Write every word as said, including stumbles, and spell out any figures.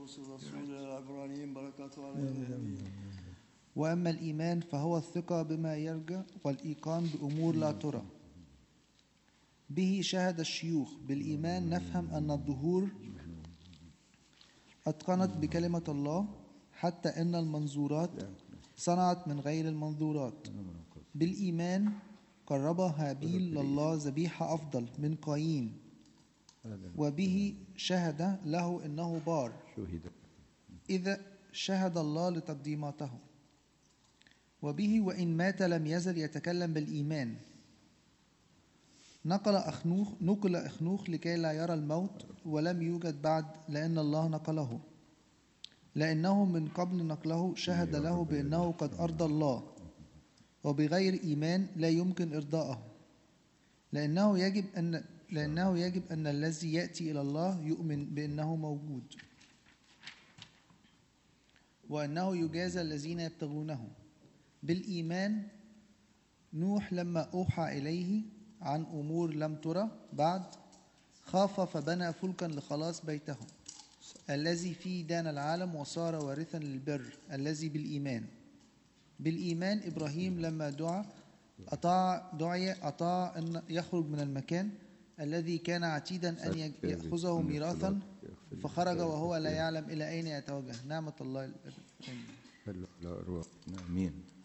بولس الرسول إلى العبرانيين بركاته عليهم. وأما الإيمان فهو الثقة بما يرجى والإيقان بأمور لا ترى. به شهد الشيوخ. بالإيمان نفهم أن الدهور أتقنت بكلمة الله، حتى أن المنظورات صنعت من غير المنظورات. بالإيمان قرب هابيل لله ذبيحة أفضل من قايين، وبه شهد له إنه بار، إذا شهد الله لتقديماته. وبه وإن مات لم يزل يتكلم بالإيمان. نقل أخنوخ نقل أخنوخ لكي لا يرى الموت، ولم يوجد بعد، لأن الله نقله، لأنه من قبل نقله شهد له بأنه قد أرضى الله، وبغير إيمان لا يمكن إرضاءه، لأنه يجب أن لأنه يجب أن الذي يأتي إلى الله يؤمن بأنه موجود، وأنه يجازى الذين يبتغونه. بالإيمان نوح لما أوحى إليه عن أمور لم ترى بعد خاف فبنى فلكا لخلاص بيته الذي فيه دان العالم، وصار وارثا للبر الذي بالإيمان. بالإيمان إبراهيم لما دعا أطاع دعي أطاع أن يخرج من المكان الذي كان عتيدا أن يأخذه ميراثا، فخرج وهو لا يعلم إلى أين يتوجه. نعمة الله. آمين.